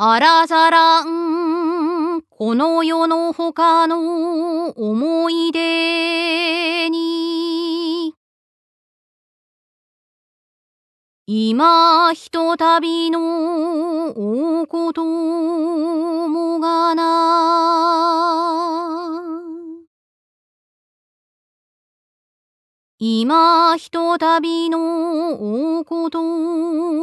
あらざらんこの世の他の思い出に今ひとたびのおこともがな今ひとたびのおこと